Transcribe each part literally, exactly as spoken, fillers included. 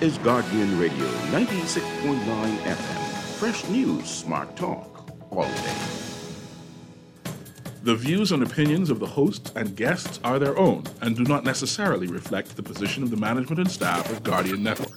is Guardian Radio ninety-six point nine F M. Fresh news, smart talk, all day. The views and opinions of the hosts and guests are their own and do not necessarily reflect the position of the management and staff of Guardian Network.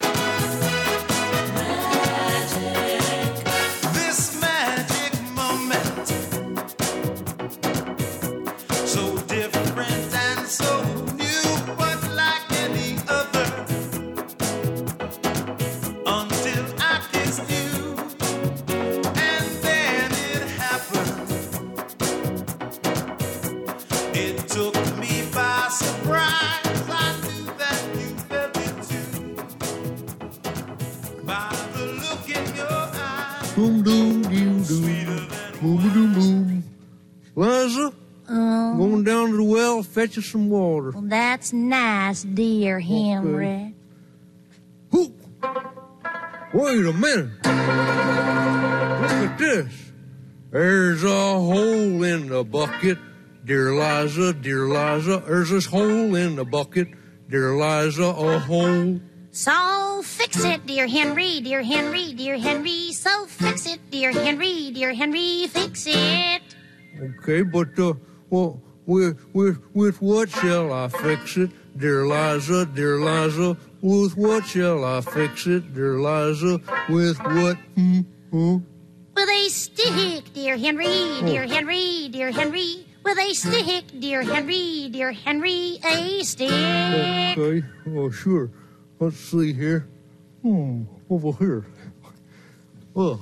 Boom, doom, doom, doom. Boom, doom, boom. Liza, Um, going down to the well, fetch us some water. well, that's nice, dear Henry. Who? Wait a minute. Look at this. There's a hole in the bucket, dear Liza, dear Liza. There's this hole in the bucket, dear Liza, a hole. So fix it, dear Henry, dear Henry, dear Henry. So fix it, dear Henry, dear Henry. Fix it. Okay, but uh, well, with with with what shall I fix it, dear Liza, dear Liza? With what shall I fix it, dear Liza? With what? Hmm, hmm? With a stick, dear Henry, dear Henry, dear Henry. With a stick, dear Henry, dear Henry. A stick. Okay, oh sure. Let's see here. Hmm, over here. Oh.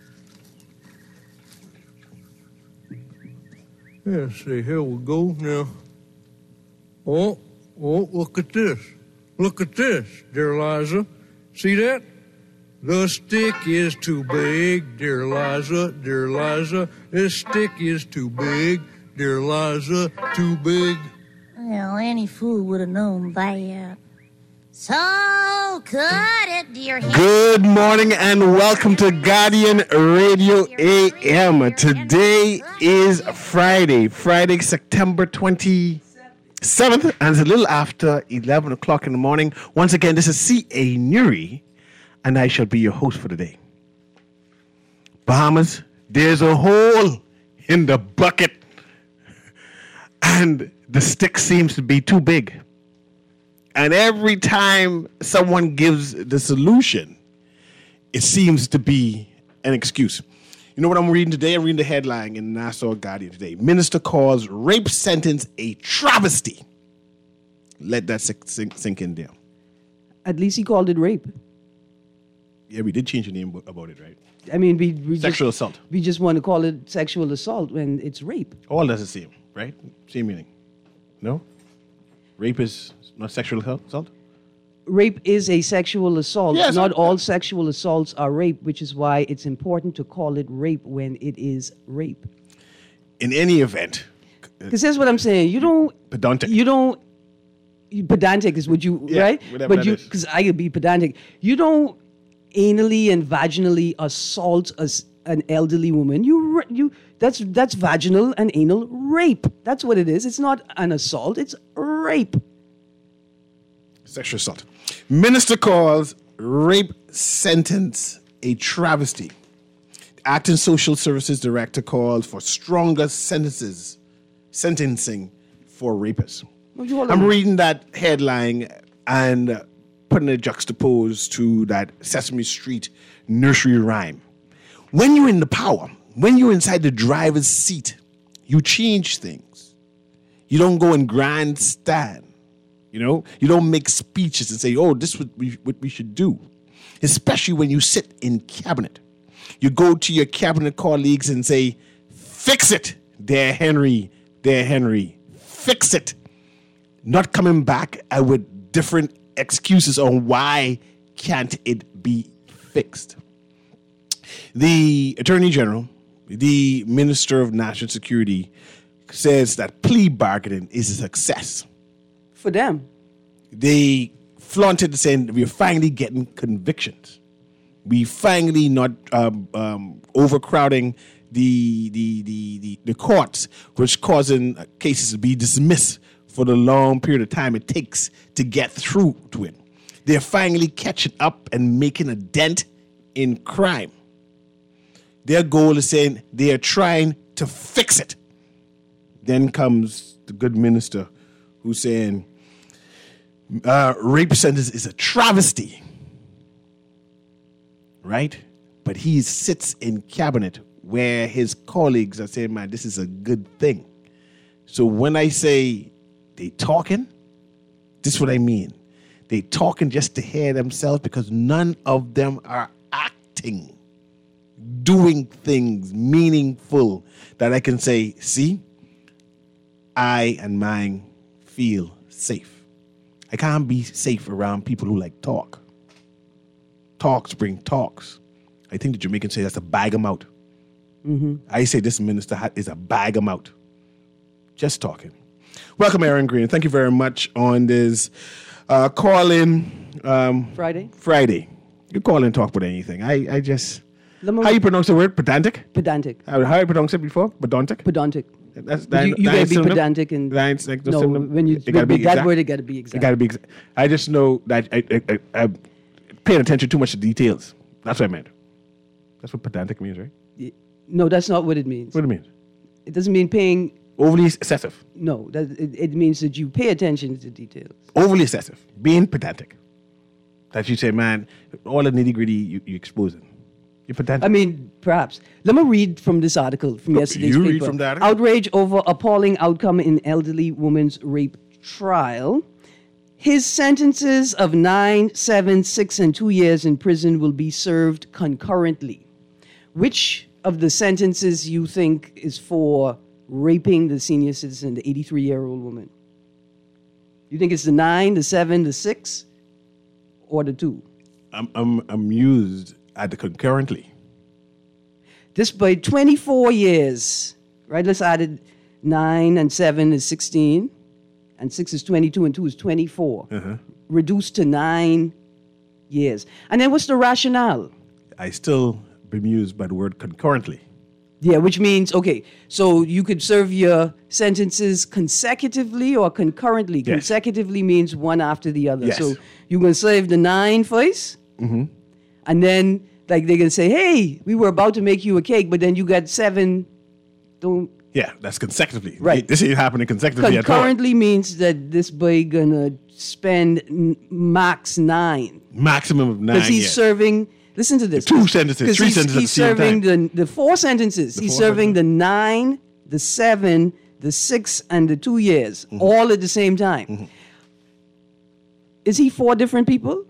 Let's see, here we go now. Oh, oh, look at this. Look at this, dear Liza. See that? The stick is too big, dear Liza, dear Liza. This stick is too big, dear Liza, too big. Well, any fool would have known that. So cut it, dear Henry. Good morning and welcome to Guardian Radio A M. Today is Friday, Friday, September twenty-seventh, and it's a little after eleven o'clock in the morning. Once again, this is C A. Nuri, and I shall be your host for today. Bahamas, there's a hole in the bucket, and the stick seems to be too big. And every time someone gives the solution, it seems to be an excuse. You know what I'm reading today? I'm reading the headline in Nassau Guardian today. Minister calls rape sentence a travesty. Let that sink, sink, sink in there. At least he called it rape. Yeah, we did change the name about it, right? I mean, we, we Sexual just, assault. We just want to call it sexual assault when it's rape. All that's the same, right? Same meaning. No? Rape is not sexual assault? Rape is a sexual assault. Yes, Not I- all sexual assaults are rape, which is why it's important to call it rape when it is rape. In any event, Because here's what I'm saying. You don't... pedantic. You don't... You, pedantic is what you... Yeah, right? whatever But that you... is. Because I could be pedantic. You don't anally and vaginally assault a s an elderly woman. You... ra- you that's that's vaginal and anal rape. That's what it is. It's not an assault. It's rape. Sexual assault. Minister calls rape sentence a travesty. The Acting Social Services Director called for stronger sentences, sentencing for rapists. Well, you hold I'm on. reading that headline and putting it juxtaposed to that Sesame Street nursery rhyme. When you're in the power, when you're inside the driver's seat, you change things. You don't go and grandstand. You know, you don't make speeches and say, oh, this is what we, what we should do. Especially when you sit in cabinet. You go to your cabinet colleagues and say, fix it, dear Henry, dear Henry, fix it. Not coming back uh, with different excuses on why can't it be fixed. The Attorney General, the Minister of National Security, says that plea bargaining is a success. For them. They flaunted saying we're finally getting convictions. We finally not um, um, overcrowding the, the the the the courts, which causing cases to be dismissed for the long period of time it takes to get through to it. They're finally catching up and making a dent in crime. Their goal is saying they are trying to fix it. Then comes the good minister who's saying uh, rape sentence is a travesty. Right? But he sits in cabinet where his colleagues are saying, man, this is a good thing. So when I say they talking, this is what I mean. They talking just to hear themselves because none of them are acting, doing things meaningful that I can say, see, I and mine feel safe. I can't be safe around people who like talk. Talks bring talks. I think the Jamaicans say that's a bag 'em out. Mm-hmm. I say this minister ha- is a bag 'em out. Just talking. Welcome, Aaron Green. Thank you very much on this uh, call-in um, Friday. Friday. You call and talk about anything. I, I just... Let me- How you pronounce the word? Pedantic? Pedantic. How, how you pronounce it before? Pedantic? Pedantic. That's, But you you gotta be pedantic and That ain't like the no. synonym? When you It gotta be with that exact? word, it got to be It exact. got to be exact. I just know that I, I, I, I'm paying attention too much to details. That's what I meant. That's what pedantic means, right? No, that's not what it means. What do it mean? It doesn't mean paying. Overly excessive. No, that it, it means that you pay attention to details. Overly excessive. Being pedantic. That you say, man, all the nitty gritty you, you exposing. You're pedantic. I mean, perhaps. Let me read from this article from Go- yesterday's you paper. read from the article? Outrage over appalling outcome in elderly woman's rape trial. His sentences of nine, seven, six, and two years in prison will be served concurrently. Which of the sentences you think is for raping the senior citizen, the eighty-three-year-old woman? You think it's the nine, the seven, the six, or the two? I'm, I'm amused at the concurrently. This by twenty-four years, right? Let's add it. Nine and seven is sixteen, and six is twenty-two, and two is twenty-four. Uh-huh. Reduced to nine years. And then what's the rationale? I still bemused by the word concurrently. Yeah, which means, okay, so you could serve your sentences consecutively or concurrently. Yes. Consecutively means one after the other. Yes. So you're going to serve the nine first, Mm-hmm. and then like they're going to say, hey, we were about to make you a cake, but then you got seven. Don't Yeah, that's consecutively. Right. This ain't happening consecutively at all. concurrently means that this boy gonna spend n- max nine Maximum of nine because he's years. serving. Listen to this. Two sentences, 'Cause three he's, sentences at He's the same serving time. the the four sentences. The he's four serving the nine, the seven, the six, and the two years, Mm-hmm. all at the same time. Is he four different people?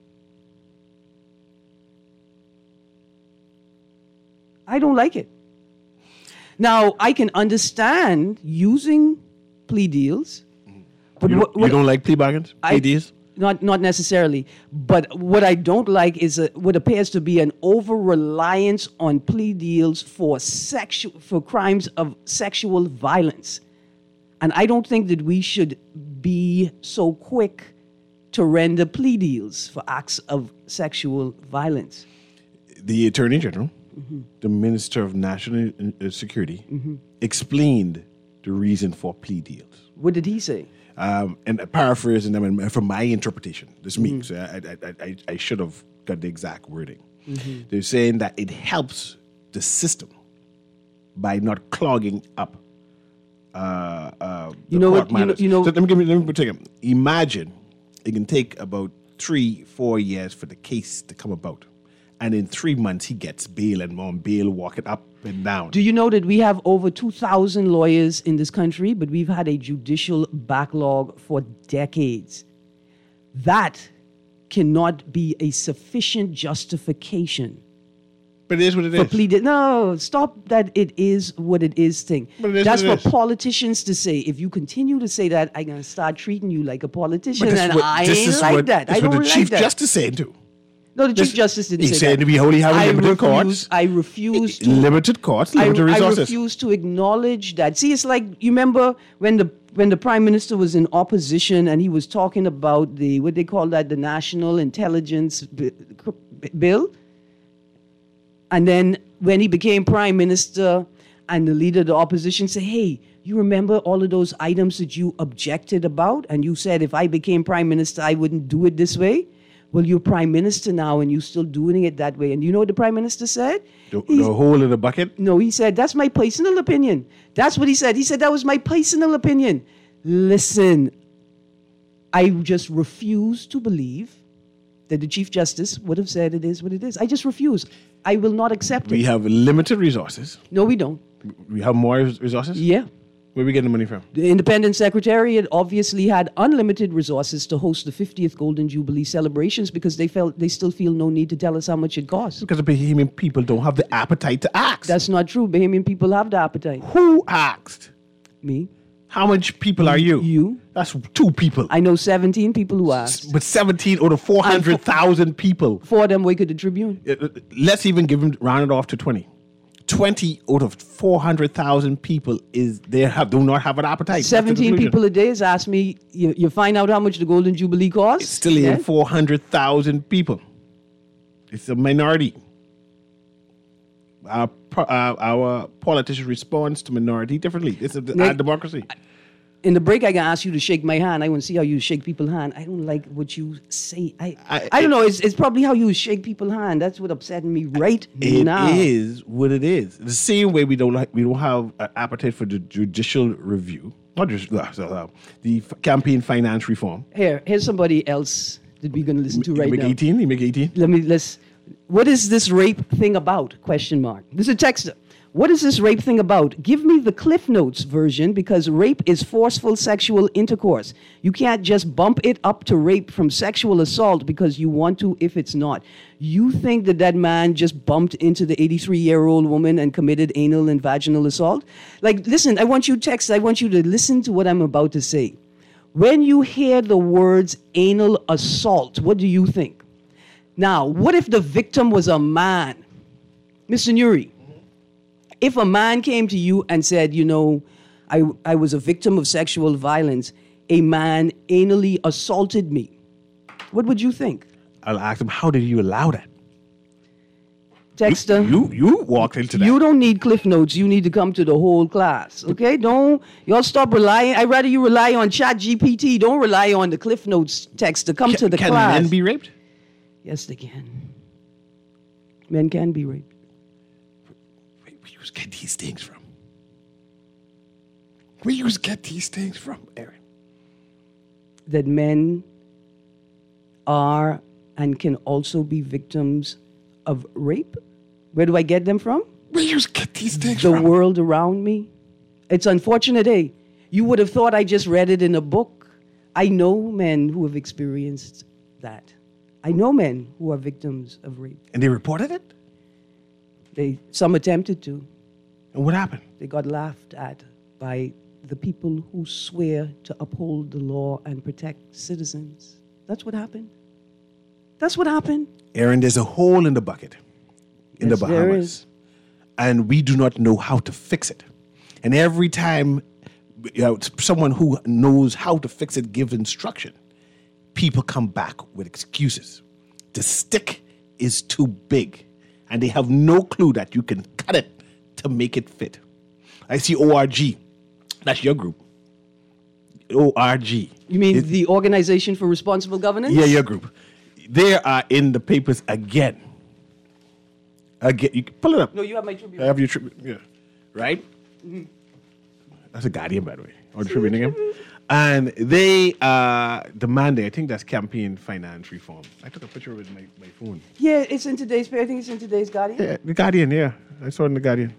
I don't like it. Now I can understand using plea deals, but You, what, you what- don't like plea bargains? I- Plea deals? Not not necessarily, but what I don't like is a, what appears to be an over reliance on plea deals for sexual for crimes of sexual violence, and I don't think that we should be so quick to render plea deals for acts of sexual violence. The Attorney General, Mm-hmm. the Minister of National uh, Security, explained the reason for plea deals. What did he say? Um, and paraphrasing them and from my interpretation. This Mm-hmm. me, so I, I, I, I, I should have got the exact wording. Mm-hmm. They're saying that it helps the system by not clogging up. Uh, uh, the You know court what- you know- matters. you know- So let me give me let me take it. Imagine it can take about three, four years for the case to come about, and in three months he gets bail and on bail, walking up and down. Do you know that we have over two thousand lawyers in this country, but we've had a judicial backlog for decades? That cannot be a sufficient justification but it is what it for is. plea deal. No, stop that it is what it is thing. But it is That's what for it is. politicians to say. If you continue to say that, I'm going to start treating you like a politician, But this and is what, I this ain't is like what, that. this I is what don't the like Chief that. Justice saying too. No, the Chief This- Justice didn't he say said that. we only have I limited refuse, courts. I refuse to Limited courts, I, limited I resources. refuse to acknowledge that. See, it's like you remember when the when the prime minister was in opposition and he was talking about the what they call that the national intelligence b- bill, and then when he became prime minister and the leader of the opposition said, "Hey, you remember all of those items that you objected about, and you said if I became prime minister I wouldn't do it this way." well, you're prime minister now and you're still doing it that way. And you know what the prime minister said? The, He's- the hole in the bucket. No, he said, that's my personal opinion. That's what he said. He said, that was my personal opinion. Listen, I just refuse to believe that the Chief Justice would have said it is what it is. I just refuse. I will not accept We it. have limited resources. No, we don't. We have more resources. Yeah. Where are we getting the money from? The Independent Secretariat obviously had unlimited resources to host the fiftieth Golden Jubilee celebrations because they felt they still feel no need to tell us how much it costs. Because the Bahamian people don't have the appetite to ask. That's not true. Bahamian people have the appetite. Who asked? Me. How much people are you? You. That's two people. I know seventeen people who asked. But seventeen out of four hundred thousand people. Four of them wake at the Tribune. Uh, Let's even give them, round it off to twenty. twenty out of four hundred thousand people is they have do not have an appetite. That's the seventeen conclusion. people a day has asked me, you, you find out how much the Golden Jubilee costs? It's still Yeah? in four hundred thousand people. It's a minority. Our, po- uh, our politician responds to minority differently. It's a, a Nick, democracy. In the break, I can ask you to shake my hand. I want to see how you shake people's hand. I don't like what you say. I I, I- don't know. It's, it's probably how you shake people's hand. That's what upsetting me right It now. is what it is. The same way we don't like we don't have an appetite for the judicial review, not just uh, so, uh, the f- campaign finance reform. Here, here's somebody else that we're going to listen to You right make now. eighteen. You make eighteen. Let me let's. What is this rape thing about? Question mark. This is a texter. What is this rape thing about? Give me the Cliff Notes version because rape is forceful sexual intercourse. You can't just bump it up to rape from sexual assault because you want to if it's not. You think that that man just bumped into the eighty-three-year-old woman and committed anal and vaginal assault? Like, listen, I want you text, I want you to listen to what I'm about to say. When you hear the words anal assault, what do you think? Now, what if the victim was a man? Mister Nuri, if a man came to you and said, you know, I, I was a victim of sexual violence, a man anally assaulted me, what would you think? I'll ask them, how did you allow that? Dexter, You you walked into that. you don't need Cliff Notes. You need to come to the whole class, okay? Don't, y'all stop relying. I'd rather you rely on Chat G P T. Don't rely on the Cliff Notes text to come can, to the can class. men be raped? Yes, they can. Men can be raped. Where where you get these things from? Where you get these things from, Aaron? That men are and can also be victims of rape. Where do I get them from? Where you get these things The from? world around me. It's unfortunate, eh? You would have thought I just read it in a book. I know men who have experienced that. I know men who are victims of rape. And they reported it? They some attempted to. And what happened? They got laughed at by the people who swear to uphold the law and protect citizens. That's what happened. That's what happened. Aaron, there's a hole in the bucket in Yes, the there Bahamas. is. And we do not know how to fix it. And every time you know, someone who knows how to fix it gives instruction, people come back with excuses. The stick is too big, and they have no clue that you can cut it to make it fit. I see O R G. That's your group. O R G. You mean It- the Organization for Responsible Governance? Yeah, your group. They are in the papers again. Again, you can pull it up. No, you have my Tribune. I have your Tribune. Yeah, right. That's a Guardian, by the way, or Tribune again. And they are demanding. I think that's campaign finance reform. I took a picture of it with my, my phone. Yeah, it's in today's paper. I think it's in today's Guardian. Yeah, the Guardian. Yeah, I saw it in the Guardian.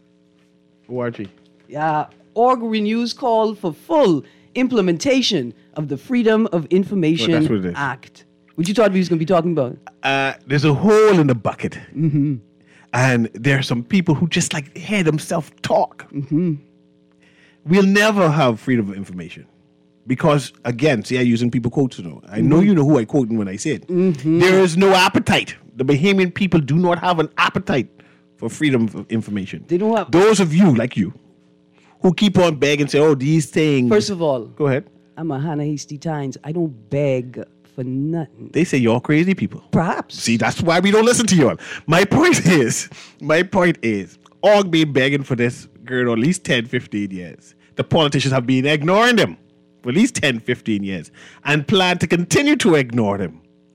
O R G. Yeah. Org renews call for full implementation of the Freedom of Information Well, that's what it is. Act. What you thought we was going to be talking about? Uh, there's a hole in the bucket, mm-hmm. and there are some people who just like hear themselves talk. Mm-hmm. We'll never have freedom of information because, again, see, I'm using people quotes now. I know you know who I quote when I say it. There is no appetite. The Bahamian people do not have an appetite for freedom of information. They don't have- Those of you like you who keep on begging and say, "Oh, these things." First of all, go ahead. I'm a Hannah Hasty Tynes. I don't beg for nothing. They say you're crazy people. Perhaps. See, that's why we don't listen to you all. My point is, my point is, Og been begging for this girl at least ten, fifteen years. The politicians have been ignoring them for at least ten, fifteen years and plan to continue to ignore them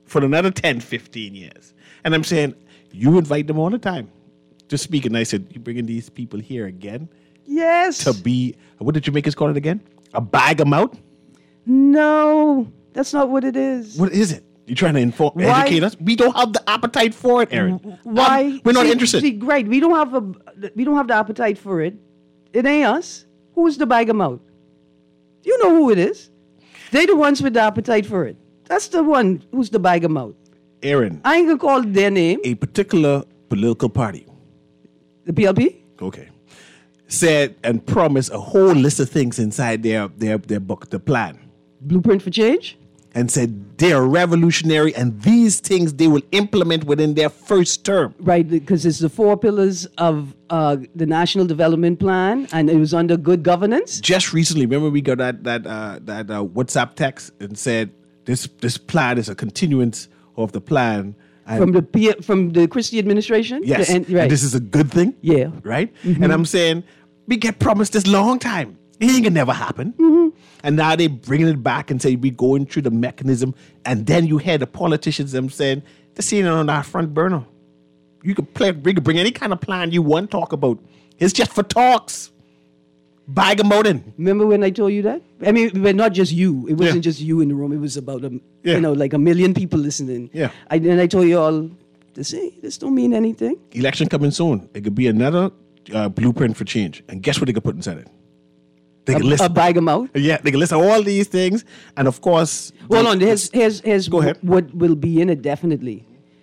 for another ten, fifteen years. And I'm saying, you invite them all the time to speak. And I said, you bringing these people here again Yes. to be, what did Jamaicans call it again? A bag 'em out? No, that's not what it is. What is it? You're trying to inform, Why- educate us? We don't have the appetite for it, Aaron. Why? Um, we're not See- interested. See, great. We don't have a we don't have the appetite for it. It ain't us. Who's the bag 'em out? You know who it is. They the ones with the appetite for it. That's the one who's the bag 'em out. Aaron, I ain't gonna call their name. a particular political party, The P L P. okay, said and promised a whole list of things inside their, their, their book, the plan, Blueprint for Change. and said they're revolutionary and these things they will implement within their first term. Right, because it's the four pillars of uh, the National Development Plan, and it was under good governance. Just recently, remember we got that that uh, that uh, WhatsApp text and said this this plan is a continuance of the plan. And From the P- from the Christie administration. yes, The- and- and right. this is a good thing. Yeah. Mm-hmm. Right? And I'm saying, we get promised this long time. It ain't gonna never happen. Mm-hmm. And now they bringing it back and say we going through the mechanism. And then you hear the politicians them saying, this ain't on our front burner. You can play, we can bring any kind of plan you want to talk about. It's just for talks. Bag 'em out in. Remember when I told you that? I mean, but not just you. It wasn't Yeah. just you in the room. It was about a, Yeah. you know, like a million people listening. Yeah. I, and I told you all, this ain't, this don't mean anything. Election coming soon. It could be another uh, blueprint for change. And guess what they could put inside it? They A, can list. a bag 'em out. Yeah, they can list all these things. And of course, Hold the- on. Here's here's here's Go ahead. what will be in it definitely.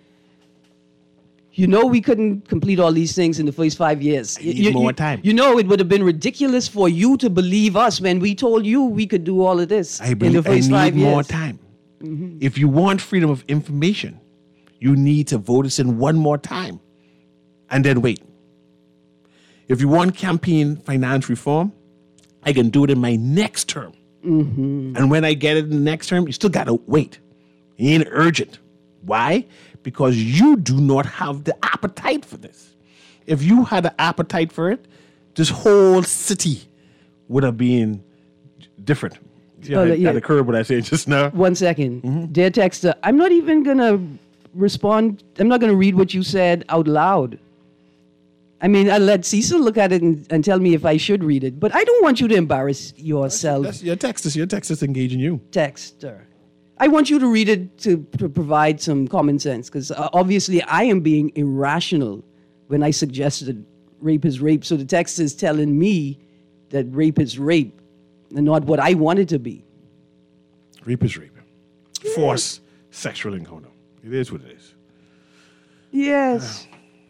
You know, we couldn't complete all these things in the first five years. need you, more you- time. You know, it would have been ridiculous for you to believe us when we told you we could do all of this I, in believe, the I first need five more years. time. If you want freedom of information, you need to vote us in one more time and then wait. If you want campaign finance reform, I can do it in my next term. And when I get it in the next term, you still got to wait. It ain't urgent. Why? Because you do not have the appetite for this. If you had an appetite for it, this whole city would have been different. Yeah, Oh, that, yeah. that occurred what I said just now. One second. Mm-hmm. Dear texter, I'm not even going to respond. I'm not going to read what you said out loud. I mean, I'll let Cecil look at it and, and tell me if I should read it. But I don't want you to embarrass yourself, That's your text. Is your text is engaging you. texter. I want you to read it to, to provide some common sense, because uh, obviously I am being irrational when I suggested rape is rape. So the text is telling me that rape is rape and not what I want it to be. Rape is rape. Forced sexual encounter. It is what it is. Yes.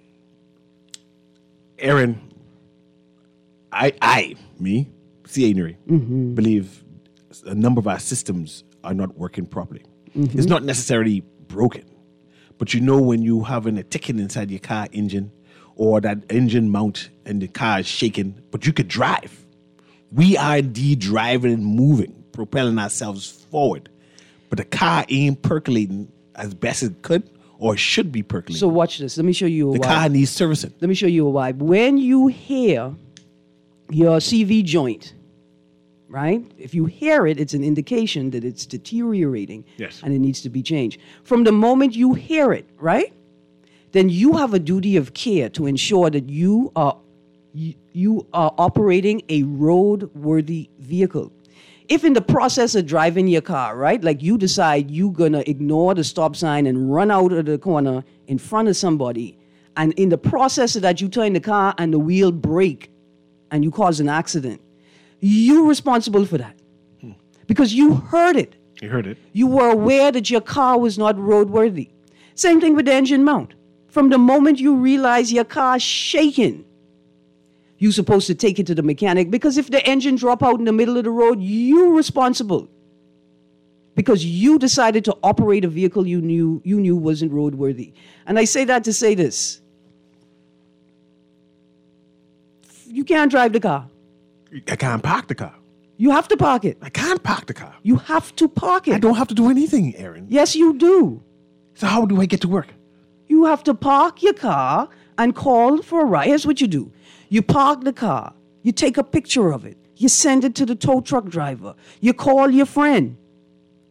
Aaron, I, I, me, C A Mm-hmm. believe a number of our systems are not working properly. It's not necessarily broken, but you know when you having a ticking inside your car engine or that engine mount and the car is shaking, but you could drive. We are indeed driving and moving, propelling ourselves forward, but the car ain't percolating as best it could or should be percolating. So watch this. Let me show you a the why. car needs servicing. Let me show you a why. When you hear your C V joint, right? If you hear it, it's an indication that it's deteriorating Yes. and it needs to be changed. From the moment you hear it, right? Then you have a duty of care to ensure that you are you, you are operating a roadworthy vehicle. If in the process of driving your car, right, like you decide you're gonna ignore the stop sign and run out of the corner in front of somebody, and in the process of that you turn the car and the wheel break and you cause an accident, you're responsible for that. Because you heard it. You heard it. You were aware that your car was not roadworthy. Same thing with the engine mount. From the moment you realize your car's shaking, you're supposed to take it to the mechanic, because if the engine drop out in the middle of the road, you're responsible. Because you decided to operate a vehicle you knew you knew wasn't roadworthy. And I say that to say this. You can't drive the car. I can't park the car. You have to park it. I can't park the car. You have to park it. I don't have to do anything, Aaron. Yes, you do. So how do I get to work? You have to park your car and call for a ride. Here's what you do. You park the car. You take a picture of it. You send it to the tow truck driver. You call your friend.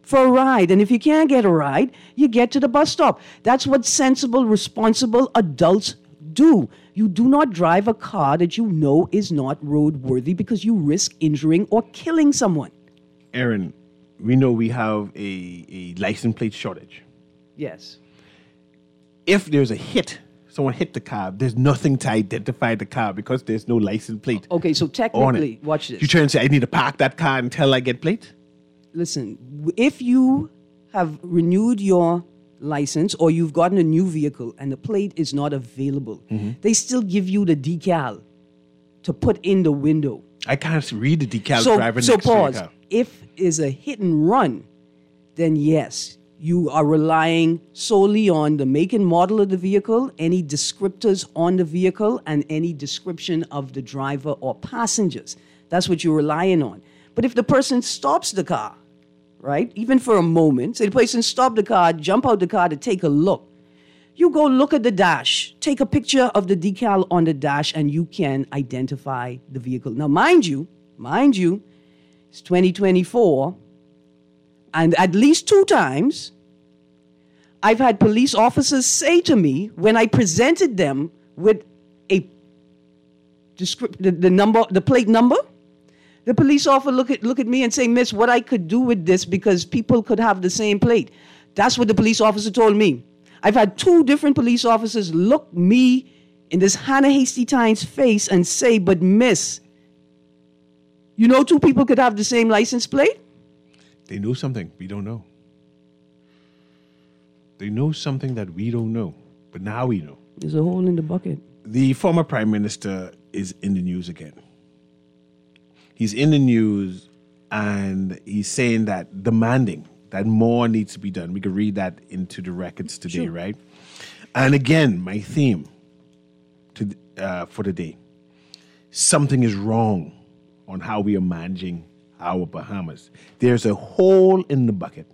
for a ride. And if you can't get a ride, you get to the bus stop. That's what sensible, responsible adults do. You do not drive a car that you know is not roadworthy because you risk injuring or killing someone. Aaron, we know we have a, a license plate shortage. Yes. If there's a hit, someone hit the car, there's nothing to identify the car because there's no license plate. Okay, so on technically, it. watch this. You try and say, I need to park that car until I get plate? Listen, w- if you have renewed your license or you've gotten a new vehicle and the plate is not available, Mm-hmm. they still give you the decal to put in the window. I can't read the decal So, driver so next to the pause. car. If is a hit and run, then yes, you are relying solely on the make and model of the vehicle, any descriptors on the vehicle, and any description of the driver or passengers. That's what you're relying on. But if the person stops the car, right, even for a moment, say the person stop the car, jump out the car to take a look, you go look at the dash, take a picture of the decal on the dash, and you can identify the vehicle. Now, mind you, mind you, it's twenty twenty-four, and at least two times, I've had police officers say to me when I presented them with a descript, the, the number, the plate number, the police officer look at look at me and say, "Miss, what I could do with this because people could have the same plate." That's what the police officer told me. I've had two different police officers look me in this Hannah Hasty Tynes face and say, "But miss, you know two people could have the same license plate?" They know something we don't know. They know something that we don't know, but now we know. There's a hole in the bucket. The former prime minister is in the news again. He's in the news and he's saying that, demanding that more needs to be done. We can read that into the records today, Sure. right? And again, my theme to uh, for the day, something is wrong on how we are managing our Bahamas. There's a hole in the bucket.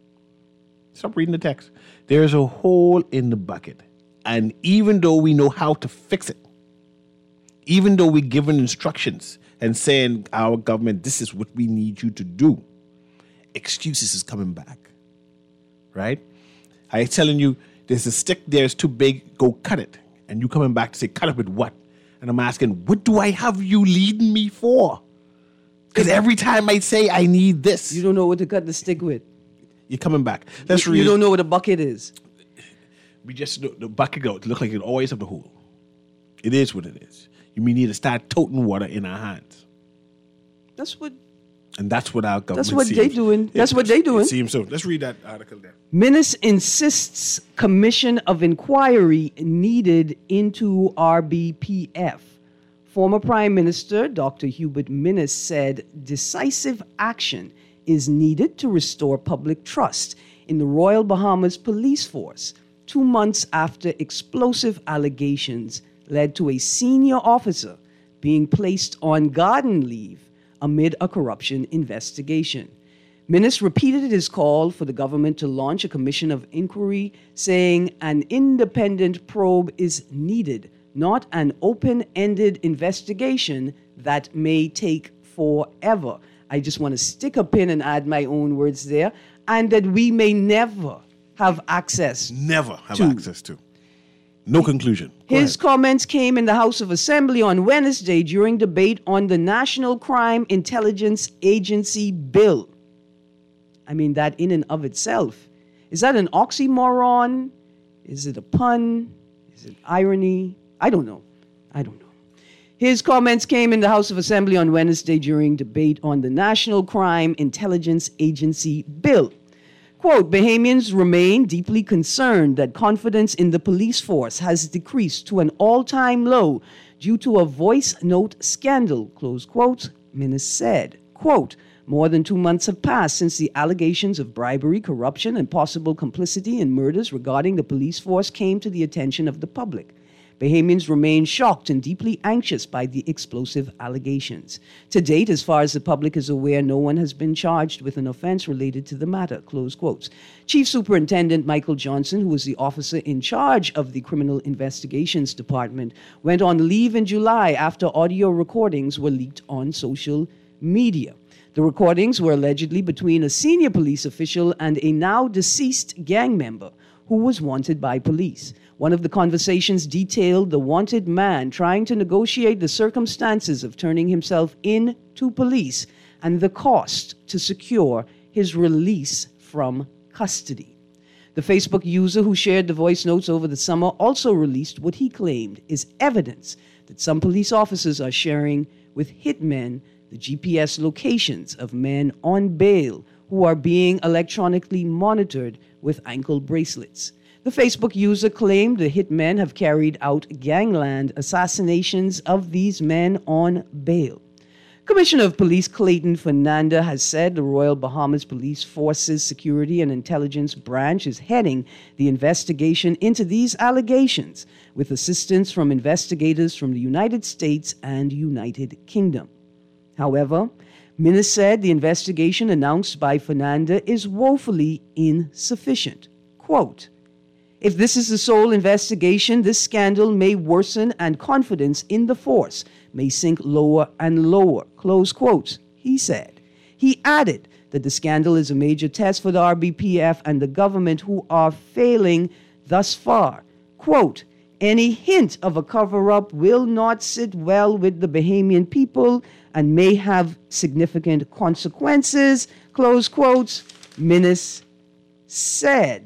Stop reading the text. There's a hole in the bucket. And even though we know how to fix it, even though we're given instructions and saying our government, this is what we need you to do, excuses is coming back, right? I telling you, there's a stick there, it's too big, go cut it. And you coming back to say, cut it with what? And I'm asking, what do I have you leading me for? Because every time I say I need this, You don't know what to cut the stick with. you're coming back. Let's You read. don't know what a bucket is. We just know the bucket go to look like it always have the hole. It is what it is. You may need to start toting water in our hands. That's what And that's what our government That's what seems. they doing. That's what they doing. It seems so. Let's read that article there. Minnis insists commission of inquiry needed into R B P F. Former Prime Minister Doctor Hubert Minnis said decisive action is needed to restore public trust in the Royal Bahamas Police Force two months after explosive allegations led to a senior officer being placed on garden leave amid a corruption investigation. Minnis repeated his call for the government to launch a commission of inquiry, saying an independent probe is needed, not an open-ended investigation that may take forever. I just want to stick a pin and add my own words there, and that we may never have access. Never have To- access to. No conclusion. Go His ahead. comments came in the House of Assembly on Wednesday during debate on the National Crime Intelligence Agency bill. I mean, that in and of itself. Is that an oxymoron? Is it a pun? Is it irony? I don't know. I don't know. His comments came in the House of Assembly on Wednesday during debate on the National Crime Intelligence Agency bill. Quote, Bahamians remain deeply concerned that confidence in the police force has decreased to an all-time low due to a voice note scandal, close quote, Minnis said. Quote, more than two months have passed since the allegations of bribery, corruption, and possible complicity in murders regarding the police force came to the attention of the public. Bahamians remain shocked and deeply anxious by the explosive allegations. To date, as far as the public is aware, no one has been charged with an offense related to the matter, close quotes. Chief Superintendent Michael Johnson, who was the officer in charge of the Criminal Investigations Department, went on leave in July after audio recordings were leaked on social media. The recordings were allegedly between a senior police official and a now deceased gang member who was wanted by police. One of the conversations detailed the wanted man trying to negotiate the circumstances of turning himself in to police and the cost to secure his release from custody. The Facebook user who shared the voice notes over the summer also released what he claimed is evidence that some police officers are sharing with hitmen the G P S locations of men on bail who are being electronically monitored with ankle bracelets. The Facebook user claimed the hitmen have carried out gangland assassinations of these men on bail. Commissioner of Police Clayton Fernanda has said the Royal Bahamas Police Force's Security and Intelligence Branch is heading the investigation into these allegations with assistance from investigators from the United States and United Kingdom. However, Minis said the investigation announced by Fernanda is woefully insufficient. Quote, "If this is the sole investigation, this scandal may worsen and confidence in the force may sink lower and lower," close quotes, he said. He added that the scandal is a major test for the R B P F and the government who are failing thus far. Quote, "Any hint of a cover-up will not sit well with the Bahamian people and may have significant consequences," close quotes, Minis said.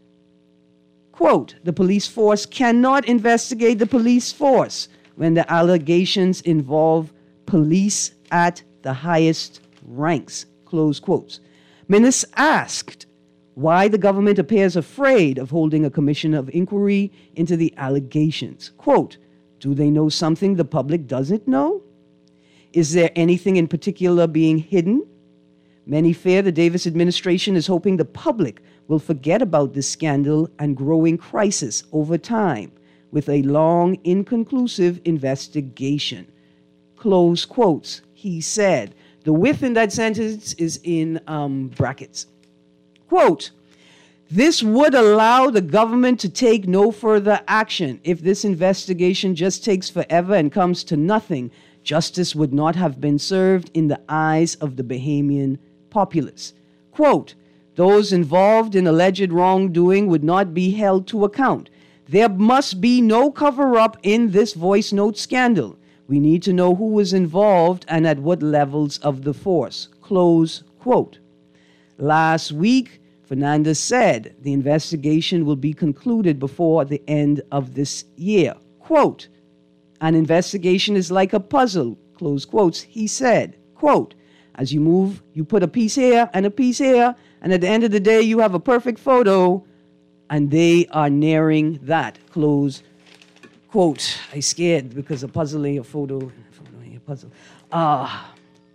Quote, "The police force cannot investigate the police force when the allegations involve police at the highest ranks," close quotes. Minis asked why the government appears afraid of holding a commission of inquiry into the allegations. Quote, "Do they know something the public doesn't know? Is there anything in particular being hidden? Many fear the Davis administration is hoping the public will forget about this scandal and growing crisis over time with a long, inconclusive investigation." Close quotes, he said. The with in that sentence is in um, brackets. Quote, "This would allow the government to take no further action. If this investigation just takes forever and comes to nothing, justice would not have been served in the eyes of the Bahamian populace. Quote, "Those involved in alleged wrongdoing would not be held to account. There must be no cover-up in this voice note scandal. We need to know who was involved and at what levels of the force." Close quote. Last week, Fernandez said the investigation will be concluded before the end of this year. Quote, "An investigation is like a puzzle," close quotes, he said. Quote, "As you move, you put a piece here and a piece here, and at the end of the day, you have a perfect photo, and they are nearing that," close quote. I scared because a puzzle ain't a photo, photo ain't a puzzle. Ah,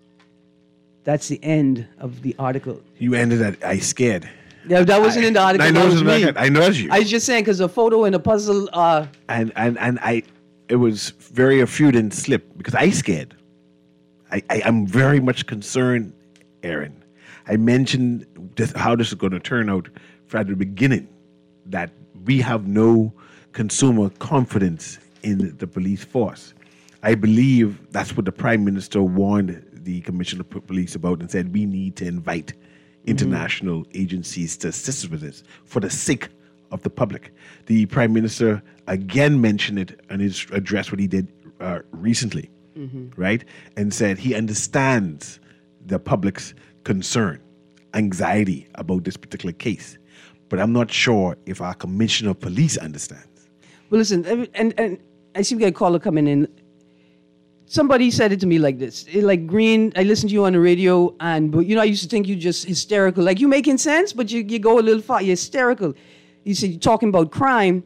that's the end of the article. You ended at "I scared." Yeah, that wasn't I, in the article. I know that it was was me. record. I know it's you. I was just saying because a photo and a puzzle are. and and and I, it was very a few didn't slip because I scared. I, I I'm very much concerned, Aaron. I mentioned this, how this is going to turn out from the beginning, that we have no consumer confidence in the police force. I believe that's what the Prime Minister warned the Commissioner of Police about and said we need to invite international mm-hmm. agencies to assist with this for the sake of the public. The Prime Minister again mentioned it in his address, what he did uh, recently, mm-hmm. right? And said he understands the public's concern, anxiety about this particular case. But I'm not sure if our Commissioner of Police understands. Well, listen, and, and I see we got a caller coming in. Somebody said it to me like this. It, like, Green, I listened to you on the radio, and, but you know, I used to think you just hysterical. Like, you making sense, but you, you go a little far. You're hysterical. You said you're talking about crime,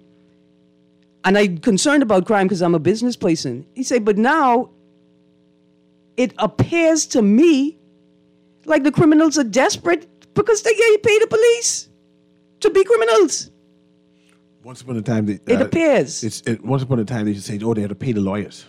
and I'm concerned about crime because I'm a business person. He said, but now it appears to me like the criminals are desperate because they get paid the police to be criminals. Once upon a time, they, it uh, appears. It's, it, once upon a time, they used to say, oh, they had to pay the lawyers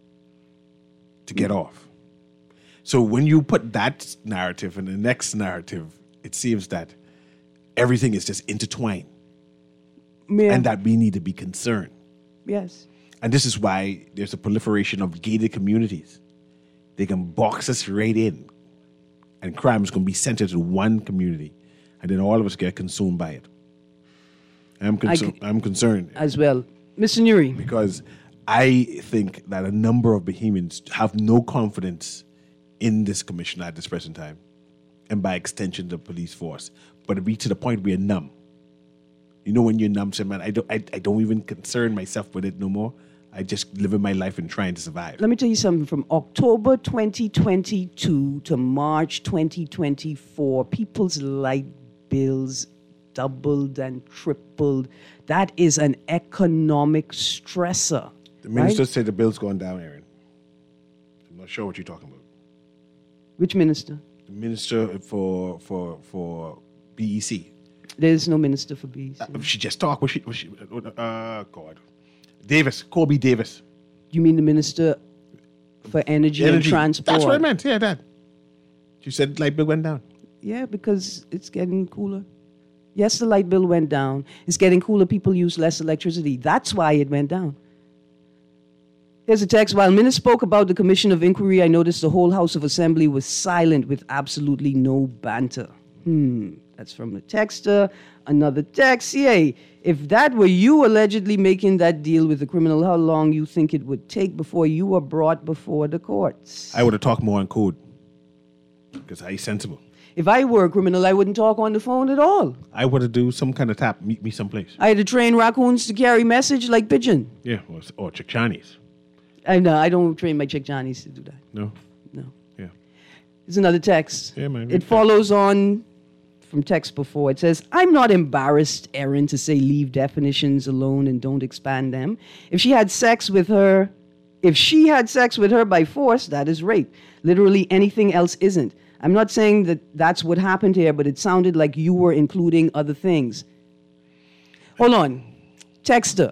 to get off. So when you put that narrative and the next narrative, it seems that everything is just intertwined. Yeah. And that we need to be concerned. Yes. And this is why there's a proliferation of gated communities. They can box us right in and crime is going to be centered in one community, and then all of us get consumed by it. I'm, concer- I'm concerned. As well. Mister Nuri. Because I think that a number of Bahamians have no confidence in this commission at this present time, and by extension, the police force. But we to the point we're numb. You know, when you're numb, say, man, I don't, I, I don't even concern myself with it no more. I just living my life and trying to survive. Let me tell you something. From October twenty twenty-two to March twenty twenty-four, people's light bills doubled and tripled. That is an economic stressor. The minister right? said the bill's gone down, Aaron. I'm not sure what you're talking about. Which minister? The minister for for for B E C. There's no minister for B E C. Uh, she just talked. Was she? Was she? Uh, God. Davis, Kobe Davis. You mean the minister for energy, energy. and transport? That's what I meant. Yeah, that. She said light bill went down. Yeah, because it's getting cooler. Yes, the light bill went down. It's getting cooler. People use less electricity. That's why it went down. Here's a text. While Minna spoke about the Commission of Inquiry, I noticed the whole House of Assembly was silent with absolutely no banter. Hmm. That's from the texter. Another text. Yay. If that were you allegedly making that deal with the criminal, how long you think it would take before you were brought before the courts? I would have talked more on code. Because I sensible. If I were a criminal, I wouldn't talk on the phone at all. I would have do some kind of tap, meet me someplace. I had to train raccoons to carry message like pigeon. Yeah, or, or Chick-Chinese. I know, I don't train my Chick Johnnies to do that. No? No. Yeah. There's another text. Yeah, man. It follows on from text before. It says, I'm not embarrassed, Erin, to say leave definitions alone and don't expand them. If she had sex with her, if she had sex with her by force, that is rape. Literally anything else isn't. I'm not saying that that's what happened here, but it sounded like you were including other things. Hold on. Texter.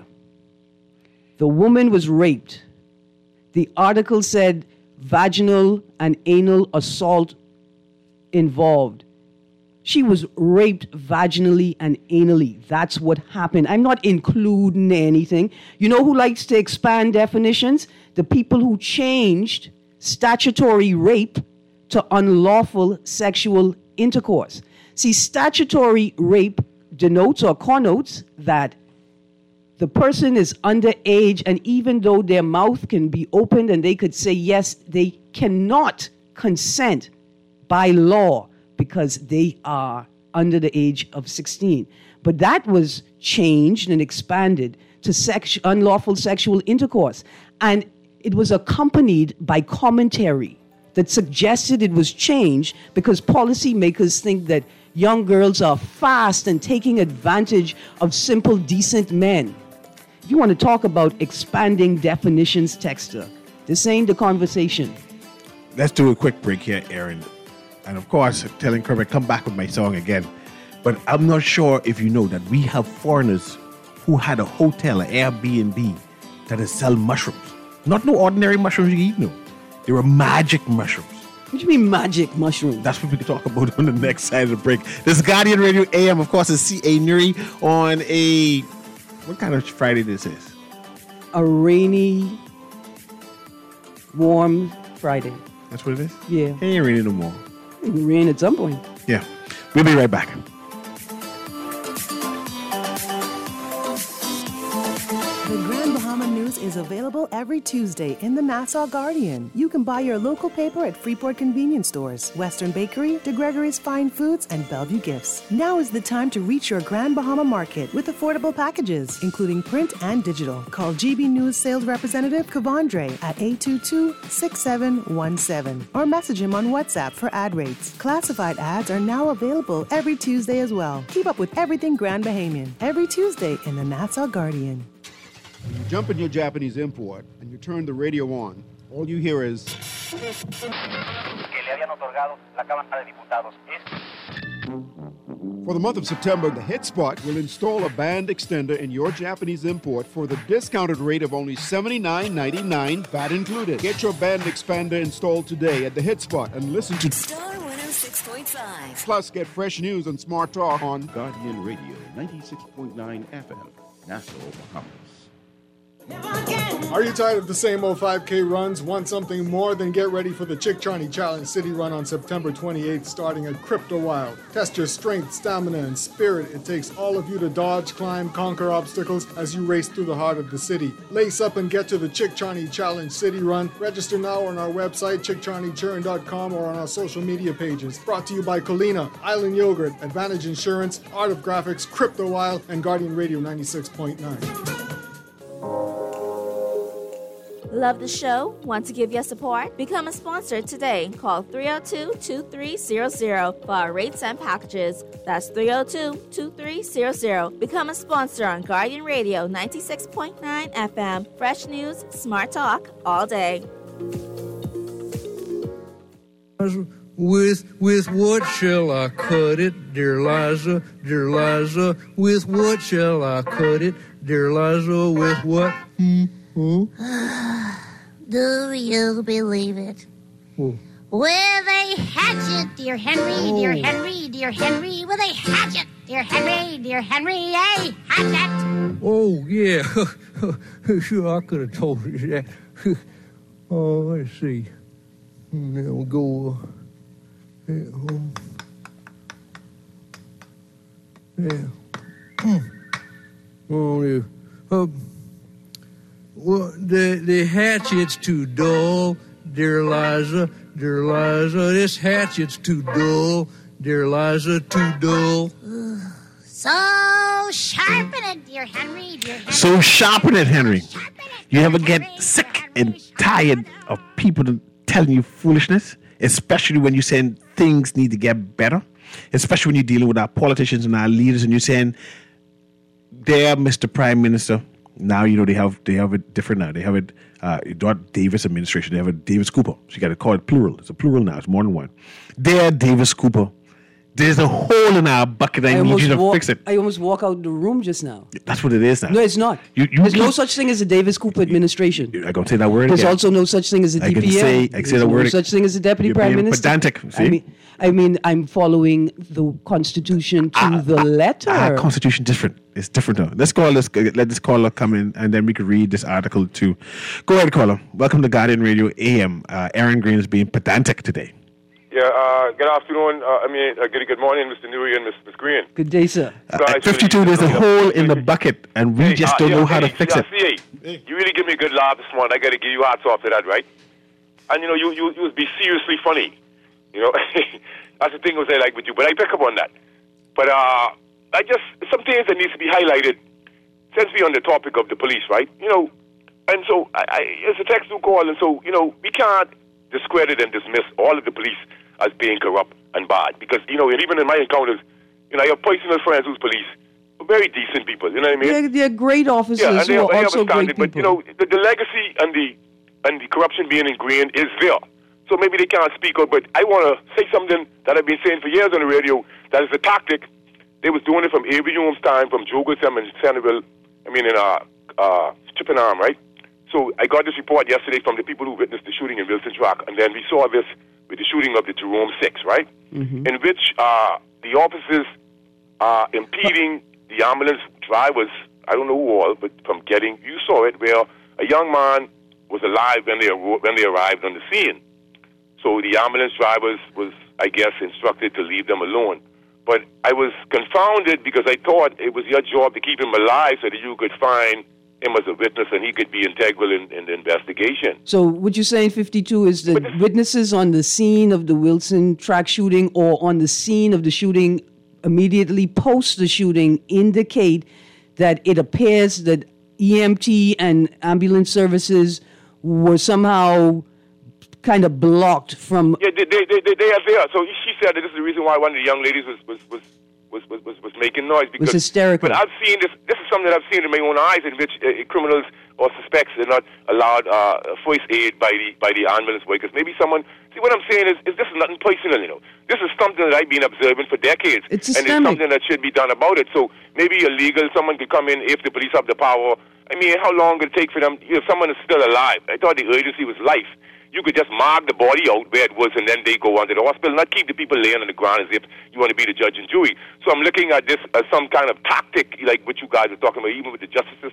The woman was raped. The article said vaginal and anal assault involved. She was raped vaginally and anally. That's what happened. I'm not including anything. You know who likes to expand definitions? The people who changed statutory rape to unlawful sexual intercourse. See, statutory rape denotes or connotes that the person is underage, and even though their mouth can be opened and they could say yes, they cannot consent by law because they are under the age of sixteen. But that was changed and expanded to sex- unlawful sexual intercourse. And it was accompanied by commentary that suggested it was changed because policymakers think that young girls are fast and taking advantage of simple, decent men. If you want to talk about expanding definitions, texter, this ain't the conversation. Let's do a quick break here, Aaron. And of course, telling Kermit, come back with my song again. But I'm not sure if you know that we have foreigners who had a hotel, an Airbnb, that is sell mushrooms. Not no ordinary mushrooms you eat, no. They were magic mushrooms. What do you mean magic mushrooms? That's what we can talk about on the next side of the break. This is Guardian Radio A M, of course, is C A Nuri on a... What kind of Friday this is? A rainy, warm Friday. That's what it is? Yeah. It ain't raining no more. It can rain at some point. Yeah. We'll be right back. The Grand Bahama News is available every Tuesday in the Nassau Guardian. You can buy your local paper at Freeport convenience stores, Western Bakery, DeGregory's Fine Foods, and Bellevue Gifts. Now is the time to reach your Grand Bahama market with affordable packages, including print and digital. Call G B News sales representative Kavandre at eight two two, six seven one seven or message him on WhatsApp for ad rates. Classified ads are now available every Tuesday as well. Keep up with everything Grand Bahamian every Tuesday in the Nassau Guardian. When you jump in your Japanese import and you turn the radio on, all you hear is... For the month of September, the Hit Spot will install a band extender in your Japanese import for the discounted rate of only seventy-nine ninety-nine, V A T included. Get your band expander installed today at the Hit Spot and listen to Star one oh six point five. Plus, get fresh news and smart talk on Guardian Radio ninety-six point nine F M, Nassau, Bahamas. Are you tired of the same old five K runs? Want something more? Then get ready for the Chick Charney Challenge City Run on September twenty-eighth, starting at Crypto Wild. Test your strength, stamina, and spirit. It takes all of you to dodge, climb, conquer obstacles as you race through the heart of the city. Lace up and get to the Chick Charney Challenge City Run. Register now on our website, chick charney churn dot com, or on our social media pages. Brought to you by Colina, Island Yogurt, Advantage Insurance, Art of Graphics, Crypto Wild, and Guardian Radio ninety-six point nine. Love the show? Want to give your support? Become a sponsor today. Call three oh two, two three zero zero for our rates and packages. That's three oh two, two three zero zero. Become a sponsor on Guardian Radio ninety-six point nine F M. Fresh news, smart talk, all day. With with what shall I cut it, dear Liza, dear Liza? With what shall I cut it, dear Liza? With what? Hmm? Hmm? Do you believe it? Oh. With a hatchet, dear Henry, Oh. dear Henry, dear Henry. With a hatchet, dear Henry, dear Henry. A hatchet. Oh, yeah. Sure, I could have told you that. Oh, let's see. Then we'll go. Uh, yeah. um, yeah. Oh, yeah. Uh, well, the, the hatchet's too dull, dear Liza, dear Liza. This hatchet's too dull, dear Liza, too dull. So sharpen it, dear Henry, dear Henry. So sharpen it, Henry. You ever get sick and tired of people telling you foolishness, especially when you're saying things need to get better, especially when you're dealing with our politicians and our leaders and you're saying, there, Mister Prime Minister, now you know they have they have it different now. They have it uh, not Davis administration. They have it Davis Cooper. So you got to call it plural. It's a plural now. It's more than one. There, Davis Cooper. There's a hole in our bucket. I, I need almost you to walk, fix it. I almost walk out the room just now. That's what it is now. No, it's not. You, you There's can, no such thing as a Davis Cooper administration. I can't say that word There's again. also no such thing as a I D P M. can say, I can say There's that no word. such thing as a deputy You're prime being minister. pedantic. See? I mean, I mean, I'm following the Constitution to Ah, the letter. Our Constitution different. It's different now. Let's call this. Let this caller come in, and then we can read this article too. Go ahead, caller. Welcome to Guardian Radio A M. Uh, Aaron Green is being pedantic today. Yeah, uh, good afternoon. Uh, I mean, uh, good, good morning, Mister Newey and Miss Miss Green. Good day, sir. Uh, at fifty-two, there's a hole in the bucket, and we Hey, just uh, don't yeah, know how hey, to fix yeah, it. see, you really give me a good laugh this morning. I got to give you hats off to that, right? And, you know, you, you, you would be seriously funny. You know, that's the thing was I like with you, but I pick up on that. But uh, I just, some things that needs to be highlighted since we're on the topic of the police, right? You know, and so I, I, it's a text to call, and so, you know, we can't discredit and dismiss all of the police as being corrupt and bad. Because, you know, and even in my encounters, you know, I have personal friends who's police, very decent people, you know what I mean? They're, they're great officers Yeah, and they, who have, are they have also a standard, great but, people. you know, the, the legacy and the and the corruption being ingrained is there. So maybe they can't speak out, but I want to say something that I've been saying for years on the radio, that is a tactic. They was doing it from Avery Hume's time, from Joe Grissom and Centerville, I mean, in uh, uh, Chippenham, right? So I got this report yesterday from the people who witnessed the shooting in Wilson Track, and then we saw this with the shooting of the Jerome Six, right? Mm-hmm. In which uh, the officers are impeding the ambulance drivers, I don't know who all, but from getting, you saw it, where a young man was alive when they when they arrived on the scene. So the ambulance drivers was, I guess, instructed to leave them alone. But I was confounded because I thought it was your job to keep him alive so that you could find him as a witness and he could be integral in, in the investigation. So what you're saying, fifty-two, is that witnesses on the scene of the Wilson Track shooting or on the scene of the shooting immediately post the shooting indicate that it appears that E M T and ambulance services were somehow kind of blocked from... Yeah, they, they, they, they are there. So she said that this is the reason why one of the young ladies was was, was, was, was, was, was making noise. Because, was hysterical. But I've seen this. This is something that I've seen in my own eyes, in which uh, criminals or suspects are not allowed uh, first aid by the by the ambulance workers. Maybe someone... See, what I'm saying is, is this is nothing personal, you know. This is something that I've been observing for decades. It's and systemic. it's something that should be done about it. So maybe illegal, someone could come in if the police have the power. I mean, how long would it take for them, you know, if someone is still alive? I thought the urgency was life. You could just mark the body out where it was, and then they go on to the hospital, not keep the people laying on the ground as if you want to be the judge and jury. So I'm looking at this as some kind of tactic, like what you guys are talking about, even with the justice system, the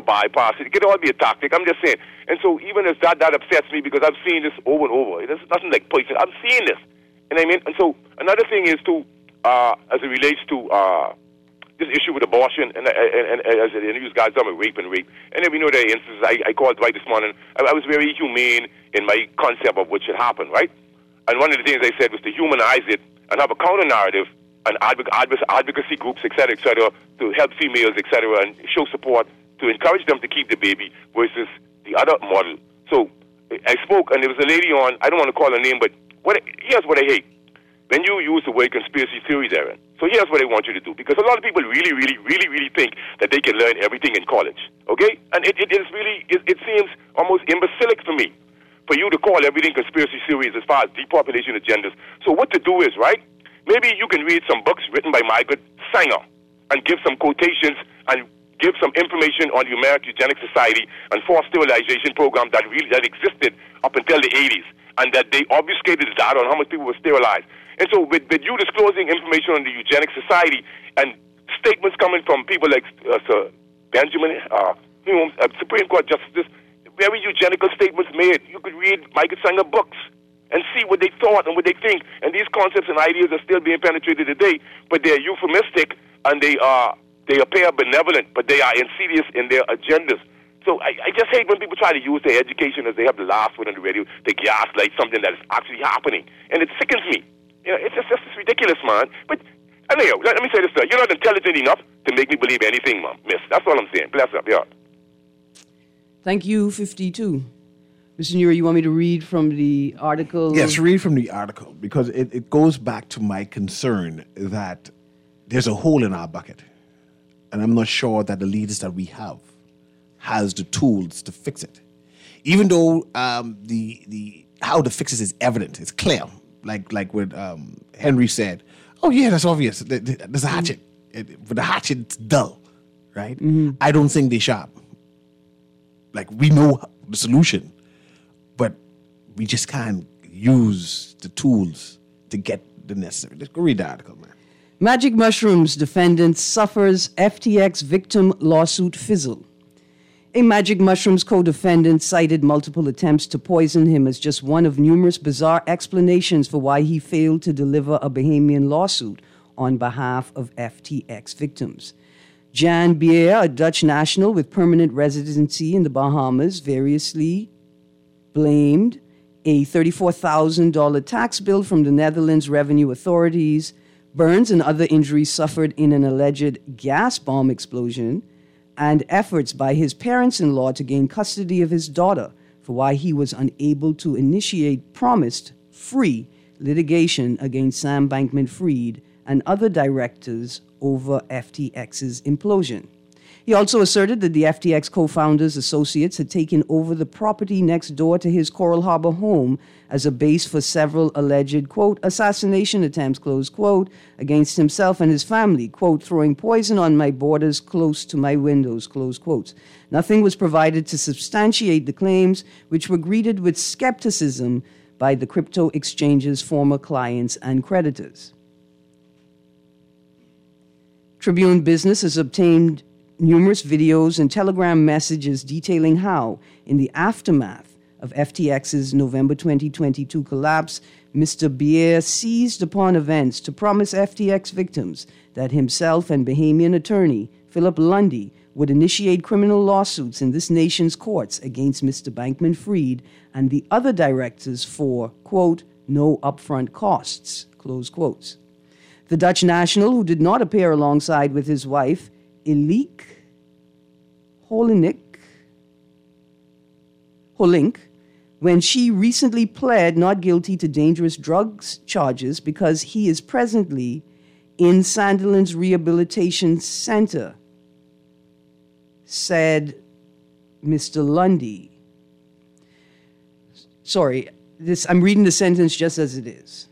bypass it. It could all be a tactic. I'm just saying. And so even as that, that upsets me because I've seen this over and over. It's nothing like poison. I'm seeing this. You know what I mean? And so another thing is to, uh, as it relates to uh, this issue with abortion, and, and, and, and as the news guys talking about rape and rape, and then we know there are instances. I, I called Dwight this morning. I, I was very humane in my concept of what should happen, right? And one of the things I said was to humanize it and have a counter narrative and advoc- advoc- advocacy groups, et cetera, et cetera, to help females, et cetera, and show support to encourage them to keep the baby versus the other model. So I spoke, and there was a lady on, I don't want to call her name, but what, here's what I hate. When you use the word conspiracy theories, Aaron. So here's what I want you to do, because a lot of people really, really, really, really think that they can learn everything in college, okay? And it, it is really, it, it seems almost imbecilic for me for you to call everything conspiracy theories as far as depopulation agendas. So what to do is, right, maybe you can read some books written by Margaret Sanger and give some quotations and give some information on the American Eugenic Society and forced sterilization program that really that existed up until the eighties, and that they obfuscated the data on how much people were sterilized. And so with, with you disclosing information on the Eugenic Society and statements coming from people like uh, Sir Benjamin, uh, you know, uh, Supreme Court Justice, very eugenical statements made. You could read Michael Sanger books and see what they thought and what they think. And these concepts and ideas are still being penetrated today, but they're euphemistic and they are they appear benevolent, but they are insidious in their agendas. So I, I just hate when people try to use their education as they have the last word on the radio to gaslight something that is actually happening. And it sickens me. You know, it's just, it's just ridiculous, man. But anyhow, let, let me say this, sir. You're not intelligent enough to make me believe anything, ma'am, miss. That's all I'm saying. Bless up, yeah. Thank you, fifty-two. Mister Nuri, you want me to read from the article? Yes, read from the article, because it, it goes back to my concern that there's a hole in our bucket. And I'm not sure that the leaders that we have has the tools to fix it. Even though um, the the how to fix it is evident, it's clear. Like like what um, Henry said, oh yeah, that's obvious. There's a hatchet. It, but the hatchet, it's dull, right? Mm-hmm. I don't think they're sharp. Like, we know the solution, but we just can't use the tools to get the necessary. Let's go read the article, man. Magic Mushrooms defendant suffers F T X victim lawsuit fizzle. A Magic Mushrooms co-defendant cited multiple attempts to poison him as just one of numerous bizarre explanations for why he failed to deliver a Bahamian lawsuit on behalf of F T X victims. Jan Beer, a Dutch national with permanent residency in the Bahamas, variously blamed a thirty-four thousand dollars tax bill from the Netherlands revenue authorities, burns and other injuries suffered in an alleged gas bomb explosion, and efforts by his parents-in-law to gain custody of his daughter for why he was unable to initiate promised free litigation against Sam Bankman-Fried and other directors over F T X's implosion. He also asserted that the F T X co-founders' associates had taken over the property next door to his Coral Harbor home as a base for several alleged, quote, assassination attempts, close quote, against himself and his family, quote, throwing poison on my borders close to my windows, close quotes. Nothing was provided to substantiate the claims, which were greeted with skepticism by the crypto exchange's former clients and creditors. Tribune Business has obtained numerous videos and telegram messages detailing how, in the aftermath of F T X's November twenty twenty-two collapse, Mister Bier seized upon events to promise F T X victims that himself and Bahamian attorney Philip Lundy would initiate criminal lawsuits in this nation's courts against Mister Bankman-Fried and the other directors for, quote, no upfront costs, close quotes. The Dutch national, who did not appear alongside with his wife, Elieke Holink, Holink, when she recently pled not guilty to dangerous drugs charges because he is presently in Sandilands Rehabilitation Center, said Mister Lundy. Sorry, this I'm reading the sentence just as it is.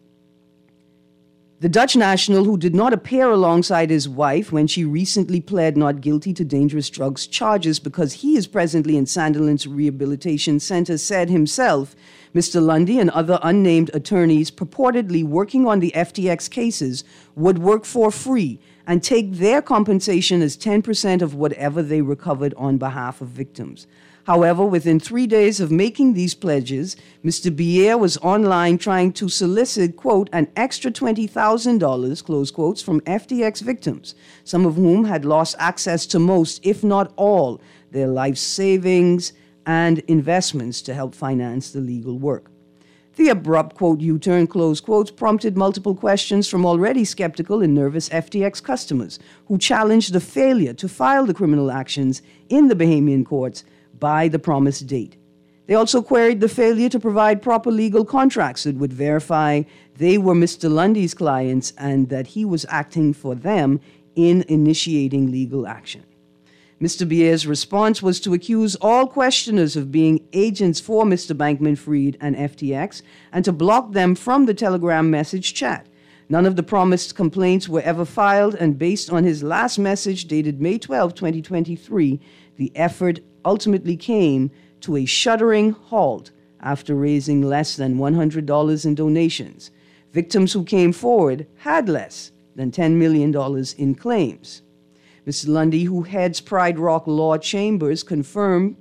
The Dutch national, who did not appear alongside his wife when she recently pled not guilty to dangerous drugs charges because he is presently in Sandilands Rehabilitation Center, said himself, Mister Lundy and other unnamed attorneys purportedly working on the F T X cases would work for free and take their compensation as ten percent of whatever they recovered on behalf of victims. However, within three days of making these pledges, Mister Bier was online trying to solicit, quote, an extra twenty thousand dollars, close quotes, from F T X victims, some of whom had lost access to most, if not all, their life savings and investments to help finance the legal work. The abrupt, quote, U-turn, close quotes, prompted multiple questions from already skeptical and nervous F T X customers who challenged the failure to file the criminal actions in the Bahamian courts by the promised date. They also queried the failure to provide proper legal contracts that would verify they were Mister Lundy's clients and that he was acting for them in initiating legal action. Mister Bier's response was to accuse all questioners of being agents for Mister Bankman-Fried and F T X and to block them from the Telegram message chat. None of the promised complaints were ever filed, and based on his last message dated May twelfth, twenty twenty-three, the effort ultimately came to a shuddering halt after raising less than one hundred dollars in donations. Victims who came forward had less than ten million dollars in claims. Mister Lundy, who heads Pride Rock Law Chambers, confirmed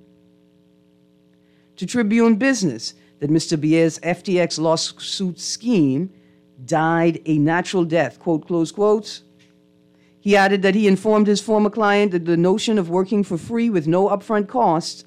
to Tribune Business that Mister Bier's F T X lawsuit scheme died a natural death, quote, close quotes. He added that he informed his former client that the notion of working for free with no upfront costs,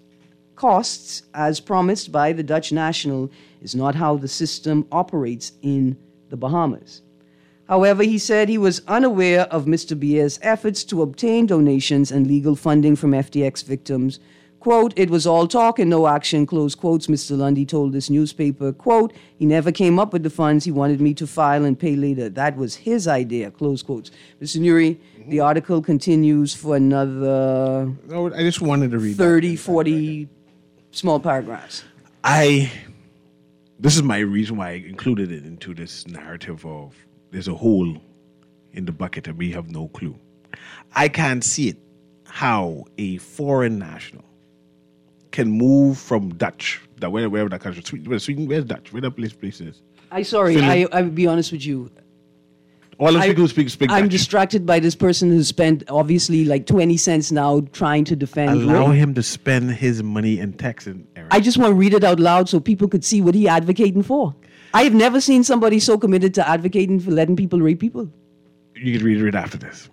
costs, as promised by the Dutch national, is not how the system operates in the Bahamas. However, he said he was unaware of Mister Bier's efforts to obtain donations and legal funding from F T X victims. Quote, it was all talk and no action, close quotes, Mister Lundy told this newspaper. Quote, he never came up with the funds. He wanted me to file and pay later. That was his idea, close quotes. Mister Nuri, mm-hmm. The article continues for another no, I just wanted to read thirty, that. forty small paragraphs. I, this is my reason why I included it into this narrative of there's a hole in the bucket and we have no clue. I can't see it, how a foreign national can move from Dutch, that wherever that country, Sweden, Sweden, where's Dutch? Where that place, place is? I sorry, I, I would be honest with you. All of I, people speak, speak I'm Dutch. distracted by this person who spent obviously like twenty cents now trying to defend. Allow rape. him to spend his money in Texas, Eric. I just want to read it out loud so people could see what he advocating for. I have never seen somebody so committed to advocating for letting people rape people. You can read it right after this.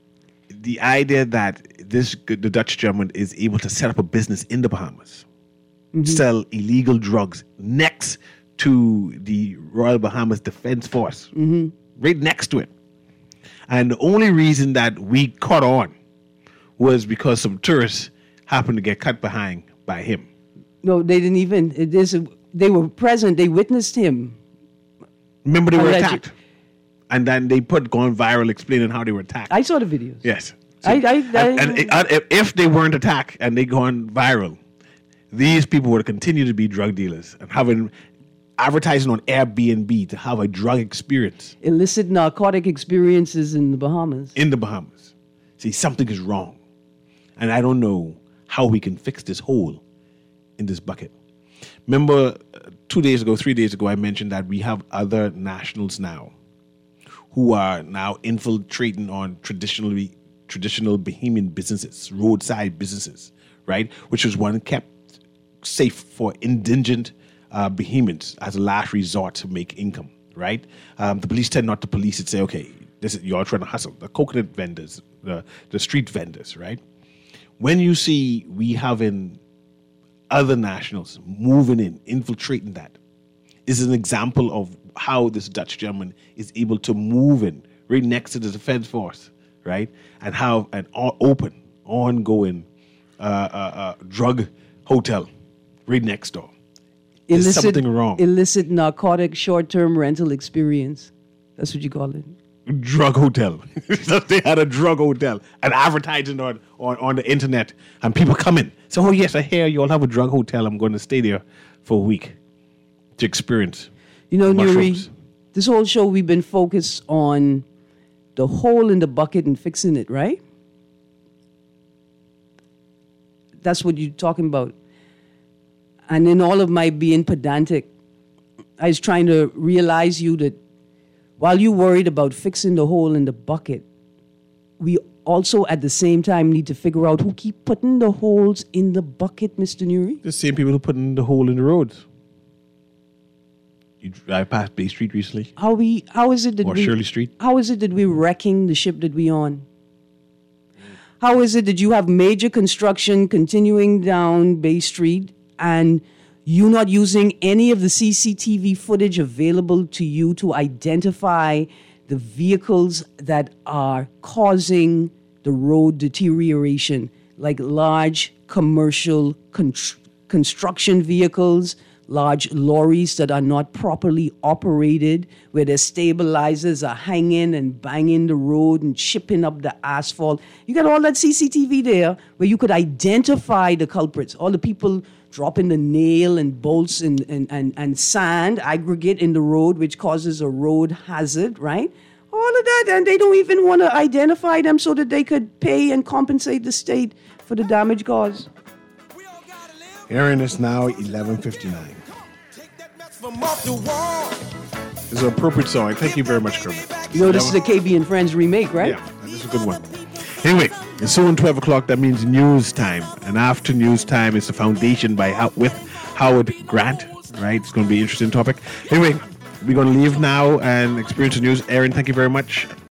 The idea that this the Dutch German is able to set up a business in the Bahamas, mm-hmm. sell illegal drugs next to the Royal Bahamas Defense Force, mm-hmm. right next to it. And the only reason that we caught on was because some tourists happened to get cut behind by him. No, they didn't even. It is. A, they were present. They witnessed him. Remember, they were Alleged. attacked. And then they put gone viral explaining how they were attacked. I saw the videos. Yes. So, I, I, I, and, and, and if they weren't attacked and they gone viral, these people would continue to be drug dealers and having advertising on Airbnb to have a drug experience. Illicit narcotic experiences in the Bahamas. In the Bahamas. See, something is wrong. And I don't know how we can fix this hole in this bucket. Remember, uh, two days ago, three days ago, I mentioned that we have other nationals now who are now infiltrating on traditionally traditional Bahamian businesses, roadside businesses, right? Which was one kept safe for indigent uh, Bahamians as a last resort to make income, right? Um, the police tend not to police it, say, okay, this is, you're trying to hustle. The coconut vendors, the, the street vendors, right? When you see we having other nationals moving in, infiltrating that, is an example of how this Dutch German is able to move in right next to the defense force, right? And have an open, ongoing uh, uh, uh, drug hotel right next door. There's illicit, something wrong. Illicit narcotic short-term rental experience. That's what you call it. Drug hotel. They had a drug hotel and advertising on, on, on the internet, and people come in. So, oh yes, I hear you all have a drug hotel. I'm going to stay there for a week to experience. You know, mushrooms. Nuri, this whole show we've been focused on the hole in the bucket and fixing it, right? That's what you're talking about. And in all of my being pedantic, I was trying to realize you that while you worried about fixing the hole in the bucket, we also at the same time need to figure out who keep putting the holes in the bucket, Mister Nuri. The same people who put in the hole in the roads. You drive past Bay Street recently? How we? How is it that Or we, Shirley Street? How is it that we're wrecking the ship that we on? How is it that you have major construction continuing down Bay Street and you not using any of the C C T V footage available to you to identify the vehicles that are causing the road deterioration, like large commercial con- construction vehicles, large lorries that are not properly operated, where their stabilizers are hanging and banging the road and chipping up the asphalt. You got all that C C T V there where you could identify the culprits, all the people dropping the nail and bolts and, and, and, and sand aggregate in the road, which causes a road hazard, right? All of that, and they don't even want to identify them so that they could pay and compensate the state for the damage caused. Aaron, it's now eleven fifty-nine. This is an appropriate song. Thank you very much, Kermit. You know, this is a K B and Friends remake, right? Yeah, this is a good one. Anyway, it's soon twelve o'clock. That means news time. And after news time is the Foundation by How- with Howard Grant. Right? It's going to be an interesting topic. Anyway, we're going to leave now and experience the news. Aaron, thank you very much.